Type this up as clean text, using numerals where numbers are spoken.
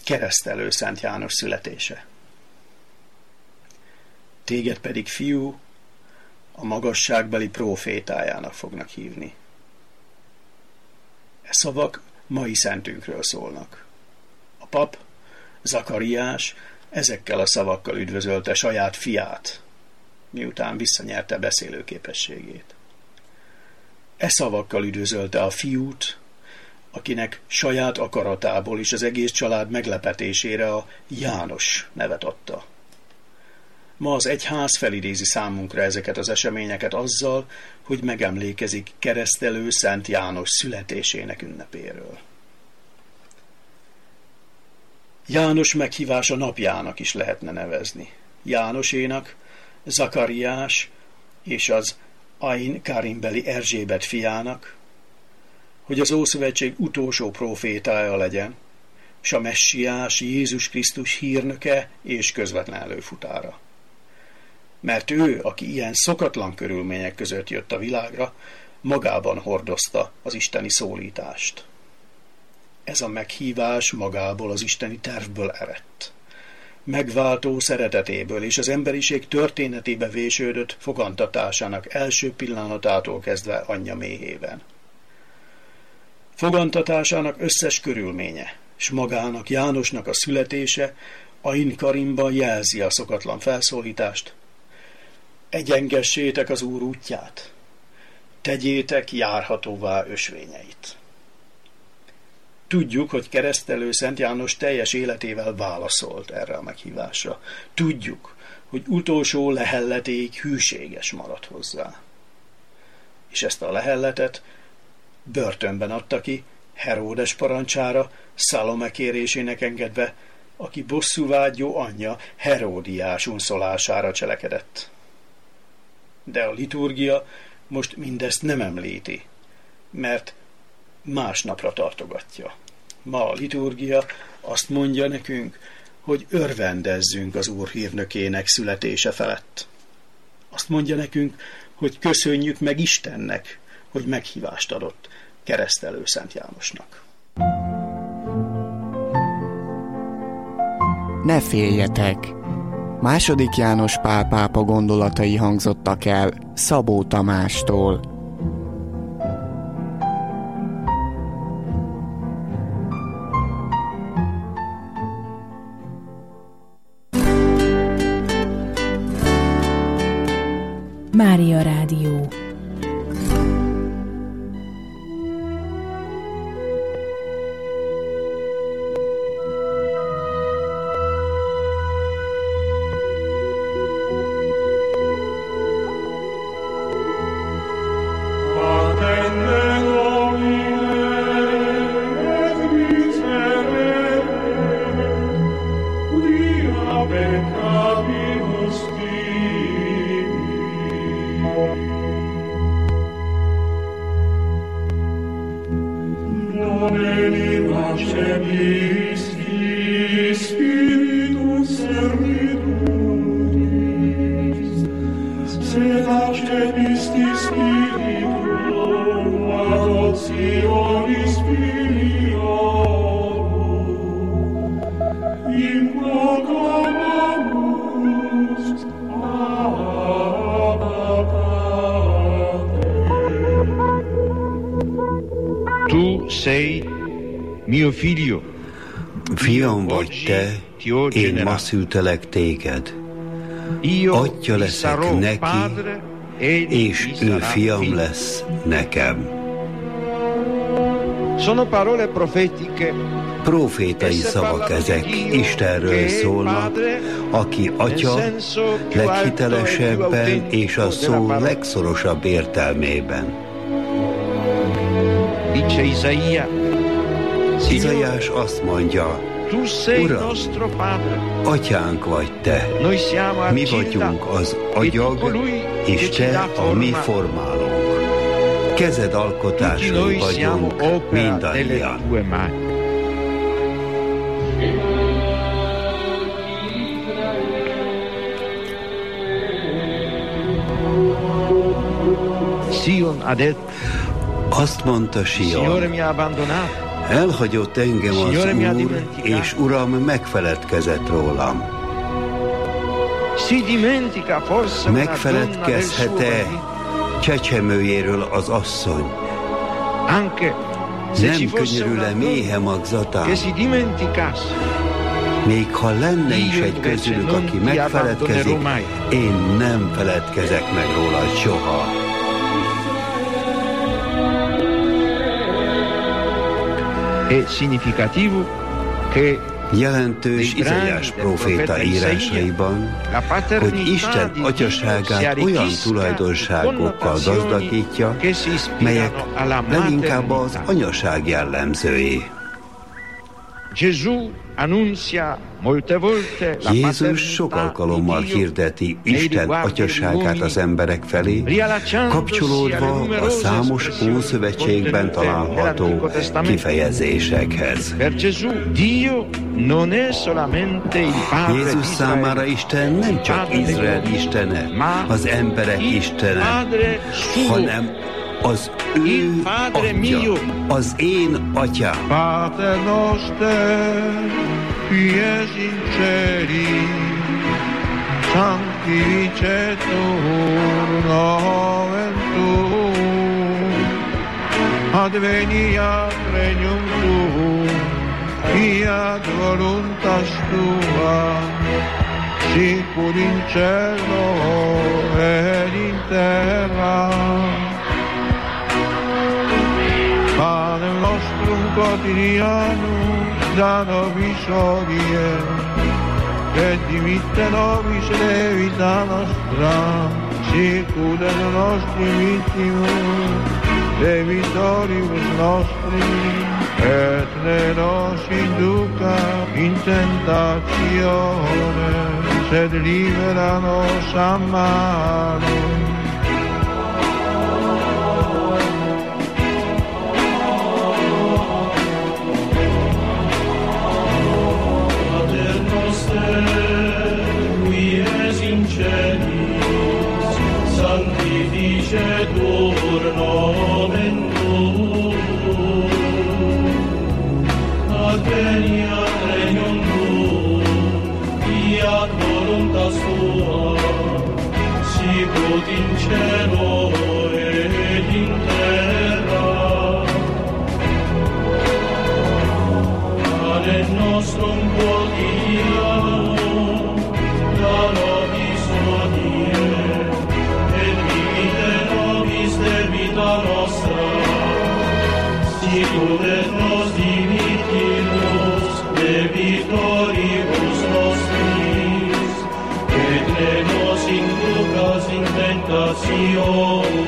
Keresztelő Szent János születése. Téged pedig, fiú, a magasságbeli prófétájának fognak hívni. E szavak mai szentünkről szólnak. A pap, Zakariás ezekkel a szavakkal üdvözölte saját fiát, miután visszanyerte beszélőképességét. E szavakkal üdvözölte a fiút, akinek saját akaratából és az egész család meglepetésére a János nevet adta. Ma az egyház felidézi számunkra ezeket az eseményeket azzal, hogy megemlékezik keresztelő Szent János születésének ünnepéről. János meghívása napjának is lehetne nevezni. Jánosénak, Zakariás és az Ain Karimbeli Erzsébet fiának, hogy az Ószövetség utolsó prófétája legyen, s a messiás Jézus Krisztus hírnöke és közvetlen előfutára. Mert ő, aki ilyen szokatlan körülmények között jött a világra, magában hordozta az isteni szólítást. Ez a meghívás magából az isteni tervből eredt. Megváltó szeretetéből és az emberiség történetébe vésődött fogantatásának első pillanatától kezdve anyja méhében. Fogantatásának összes körülménye, s magának, Jánosnak a születése Ain Karimban jelzi a szokatlan felszólítást. Egyengessétek az Úr útját, tegyétek járhatóvá ösvényeit. Tudjuk, hogy keresztelő Szent János teljes életével válaszolt erre a meghívásra. Tudjuk, hogy utolsó lehelletéig hűséges maradt hozzá. És ezt a lehelletet börtönben adta ki, Heródes parancsára, Szalome kérésének engedve, aki bosszúvágyó anyja Heródiás unszolására cselekedett. De a liturgia most mindezt nem említi, mert másnapra tartogatja. Ma a liturgia azt mondja nekünk, hogy örvendezzünk az Úr hírnökének születése felett. Azt mondja nekünk, hogy köszönjük meg Istennek, hogy meghívást adott keresztelő Szent Jánosnak. Ne féljetek! II. János Pál pápa gondolatai hangzottak el Szabó Tamástól. Mária Rádió. Tu sei mio figlio. Fiam vagy te, én ma szültelek téged. Atya leszek neki, és ő fiam lesz nekem. Sono parole profetiche. Profétai szavak ezek, Istenről szólnak, aki Atya leghitelesebben és a szó legszorosabb értelmében. Izaiás azt mondja, Uram, Atyánk vagy te, mi vagyunk az agyag, és te a mi formálónk. Kezed alkotásai vagyunk mindannyian. Sion ha detto, azt mondta Sion, Elhagyott engem az Úr, és Uram megfeledkezett rólam. Megfeledkezhet-e csecsemőjéről az asszony? Nem könyörül-e méhe magzatán? Még ha lenne is egy közülük, aki megfeledkezik, én nem feledkezek meg róla soha. Jelentős Izaiás próféta írásaiban, hogy Isten atyaságát olyan tulajdonságokkal gazdagítja, melyek leginkább az anyaság jellemzői. Jézus sok alkalommal hirdeti Isten atyaságát az emberek felé, kapcsolódva a számos Ószövetségben található kifejezésekhez. Jézus számára Isten nem csak Izrael istene, az emberek istene, hanem az ő atya, az én atyám. Pater noster, qui es in celi, sanctificetur nomen tuum, adveniat regnum tuum, fiat voluntas tua, sicur in cielo et in terra. Pane nostrum quotidianum da nobis hodie, et dimitte nobis debita nostra, sicur et nostri vittimus debitoribus nostri, et ne nos induca in tentatione, sed libera nos a malo. Sanctificetur nomen tuum, adveniat regnum tuum, fiat voluntas tua, sicut in cielo et in terra. Pane nostrum quotidianum da nobis hodie, debita nostra, sicur et nos dimittimus debitoribus nostris, et ne nos inducas in tentationem,